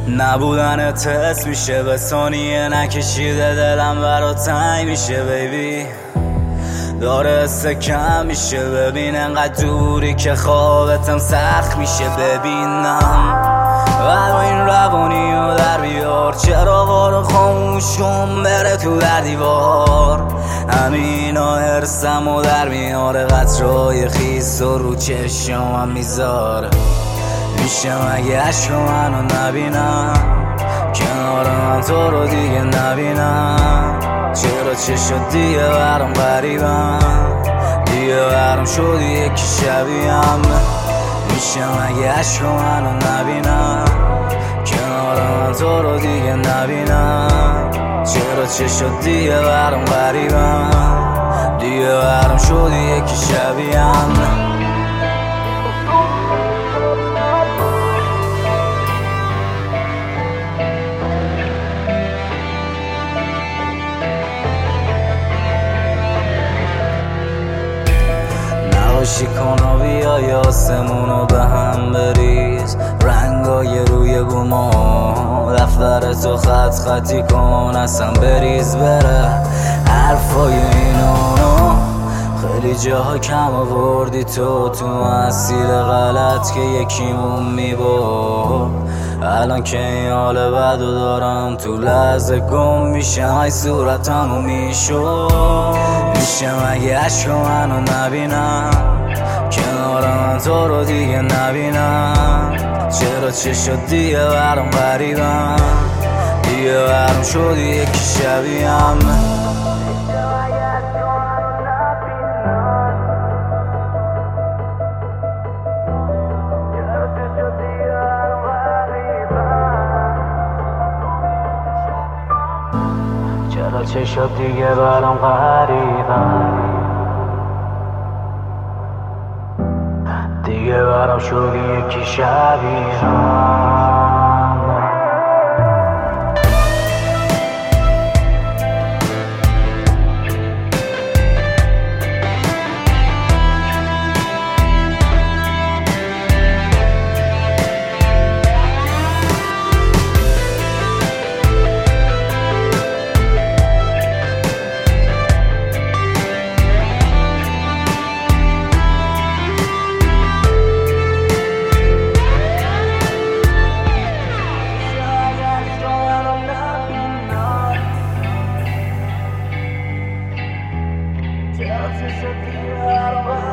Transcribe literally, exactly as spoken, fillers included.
نبودن تست میشه به ثانیه نکشیده دلم برا تنگ میشه بیبی داره استکم میشه ببین انقدر دوری که خوابتم سخت میشه ببینم ولی این روانی رو در بیار چراغا رو خاموش کن بره تو در دیوار همینا هرسم و در میاره قطرهای خیس و رو چشمم میذاره میشه مگه عشق منو نبینم کنار من تو رو دیگه نبینم چرا چه شد دیگه برام غریبم دیگه برام شدی یکی شبیهم میشه مگه عشق منو نبینم کنار من تو رو دیگه نبینم چرا چه شد دیگه برام غریبم دیگه برام شدی یکی شبیهم نباشی کن و بیای آسمونو به هم بریز رنگای روی گوما دفتر تو خط خطی کن اصلا بریز بره حرفای اینونو خیلی جاها کم آوردی تو تو مسیر غلط که یکیمون میبرد الان که این حال بدو دارم تو لحظه گم میشه های صورتمو میشد میشه مگه عشق منو نبینم کنار من تو رو دیگه نبینم چرا چه شد دیگه برام غریبم دیگه برام شدی یکی شبیهم چرا چه شد دیگه برام غریبم دیگه برام شدی یکی شبیهم Just a